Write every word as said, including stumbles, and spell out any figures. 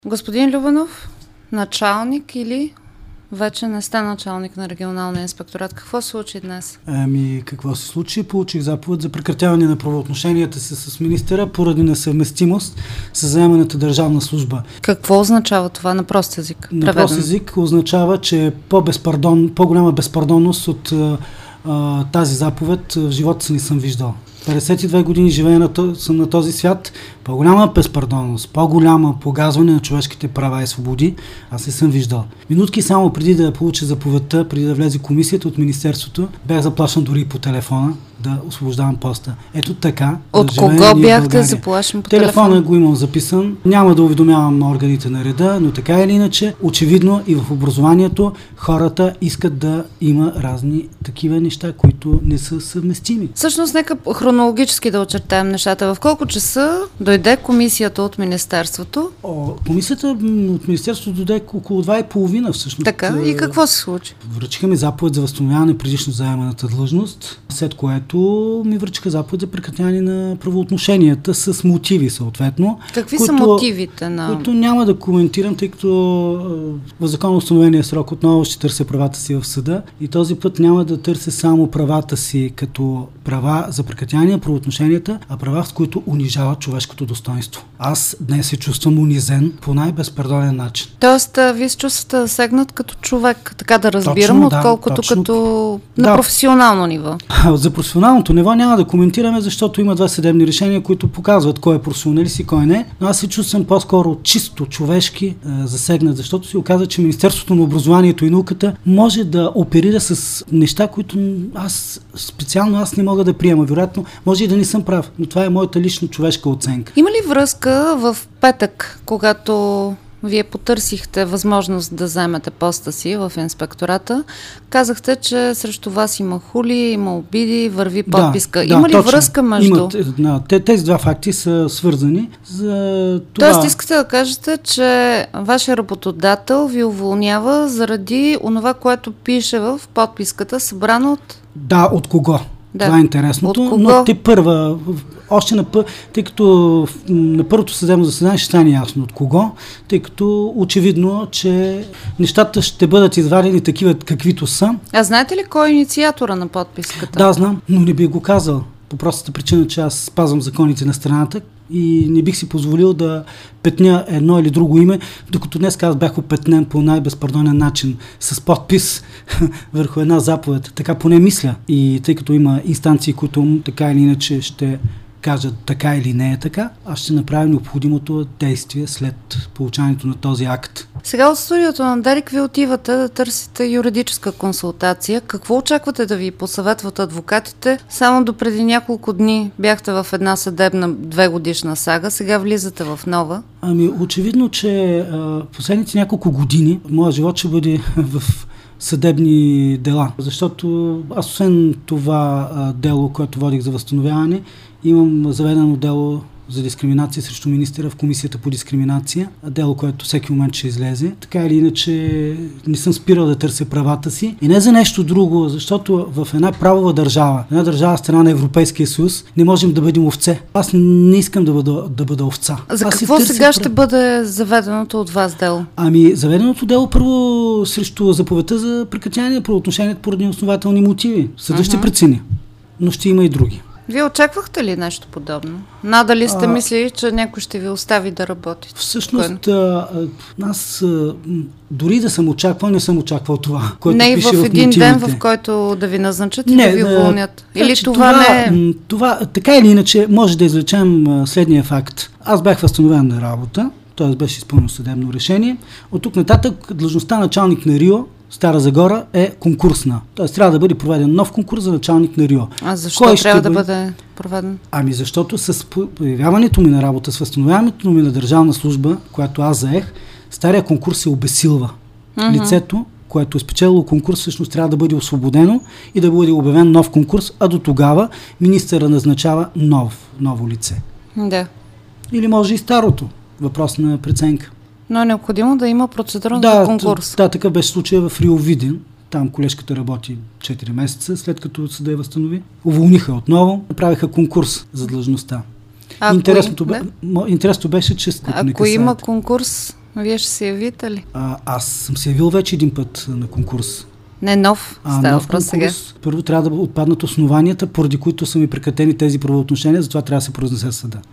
Господин Любенов, началник или вече не сте началник на регионалния инспекторат? Какво се случи днес? Ами, какво се случи? Получих заповед за прекратяване на правоотношенията си с министъра поради несъвместимост с заеманата държавна служба. Какво означава това на прост език? На прост език означава, че по-безпардон, по-голяма безпардонност от а, тази заповед в живота си не съм виждал. петдесет и две години живея на, съм на този свят, по-голяма безпардонност, по-голяма погазване на човешките права и свободи, аз не съм виждал. Минутки само преди да получа заповедта, преди да влезе комисията от министерството, бях заплашен дори и по телефона да освобождавам поста. Ето така. От да кого бяхте заплашен по телефона? Телефона го имам записан. Няма да уведомявам органите на реда, но така или иначе, очевидно и в образованието хората искат да има разни такива неща, които не са съвместими. Всъщност, нека хронологически да очертаем нещата. В колко часа дойде комисията от министерството? О, комисията от министерството дойде около два и половина всъщност. Така, и какво се случи? Връчиха ми заповед за възстановяване предишно заеманата длъжност, след което ми връчиха заповед за прекратяване на правоотношенията с мотиви съответно. Какви които, са мотивите на... които няма да коментирам, тъй като в законно установения срок отново ще търся правата си в съда и този път няма да търся само правата си като права за прекратяване на правоотношенията, а права, с които унижават човешкото достоинство. Аз днес се чувствам унизен по най-безпардонен начин. Тоест, вие се чувствате засегнат като човек, така да разбирам, точно, отколкото да, точно, като на да. професионално ниво. За професионалното ниво няма да коментираме, защото има два съдебни решения, които показват кой е професионалист и кой не. Но аз се чувствам по-скоро чисто човешки е, засегнат, защото се оказа, че Министерството на образованието и науката може да оперира с неща, които аз специално аз не мога да приема. Вероятно, може и да не съм прав, но това е моята лично човешка оценка. Има ли връзка в петък, когато вие потърсихте възможност да заемете поста си в инспектората? Казахте, че срещу вас има хули, има обиди, върви подписка. Да, има да, ли точно. връзка между... Имат, да, тези два факти са свързани. За това... Тоест, искате да кажете, че вашия работодател ви уволнява заради онова, което пише в подписката, събрано от... Да, от кого? Да. Това е интересното, но те първа, още на пър... тъй като на първото съдебно заседание ще стане ясно от кого, тъй като очевидно, че нещата ще бъдат извадени такива каквито са. А знаете ли кой е инициатора на подписката? Да, знам, но не би го казал. По простата причина, че аз спазвам законите на страната и не бих си позволил да петня едно или друго име, докато днес аз бях опетнен по най-безпардонен начин с подпис върху една заповед. Така поне мисля. И тъй като има инстанции, които така или иначе ще кажат така или не е така, аз ще направя необходимото действие след получаването на този акт. Сега от студиото на Дарик ви отивате да търсите юридическа консултация. Какво очаквате да ви посъветват адвокатите? Само до преди няколко дни бяхте в една съдебна две годишна сага, сега влизате в нова. Ами очевидно, че а, последните няколко години моят живот ще бъде в съдебни дела, защото аз освен това а, дело, което водих за възстановяване, имам заведено дело за дискриминация срещу министъра в комисията по дискриминация, дело, което всеки момент ще излезе. Така или иначе не съм спирал да търся правата си и не за нещо друго, защото в една правова държава, една държава страна на Европейския съюз, не можем да бъдем овце. Аз не искам да бъда, да бъда овца. За Аз какво сега прав... ще бъде заведеното от вас дело? Ами, заведеното дело първо срещу заповедта за прекратяване на правоотношението поради основателни мотиви. Съдът uh-huh. ще прецени, но ще има и други. Вие очаквахте ли нещо подобно? Надали сте а, мислили, че някой ще ви остави да работите? Всъщност, а, аз а, дори да съм очаквал, не съм очаквал това, което не пише в мотивите. Не и в един ден, в който да ви назначат и не, да ви уволнят? Или значи, това, това не е... Това, така или иначе, може да извлечем а, следния факт. Аз бях възстановен на работа, т.е. беше изпълнено съдебно решение. От тук нататък длъжността началник на РИО Стара Загора е конкурсна. Тоест трябва да бъде проведен нов конкурс за началник на РИО. А защо Кой трябва да бъде... бъде проведен? Ами защото с появяването ми на работа, с възстановяването ми на държавна служба, която аз заех, стария конкурс се обесилва. Mm-hmm. Лицето, което е спечелило конкурс, всъщност трябва да бъде освободено и да бъде обявен нов конкурс, а до тогава министъра назначава нов, ново лице. Да. Или може и старото. Въпрос на преценка. Но е необходимо да има процедура да, за конкурс. Да, така беше случая в Рио Видин. Там колежката работи четири месеца, след като съда я възстанови. Уволниха отново, направиха конкурс за длъжността. Интересното, бе, интересното беше, че... Ако има конкурс, Вие ще се явите ли? А, аз съм се явил вече един път на конкурс. Не нов, а, става нов въпрос сега. Първо трябва да отпаднат основанията, поради които са ми прекратени тези правоотношения, затова трябва да се произнесе съда.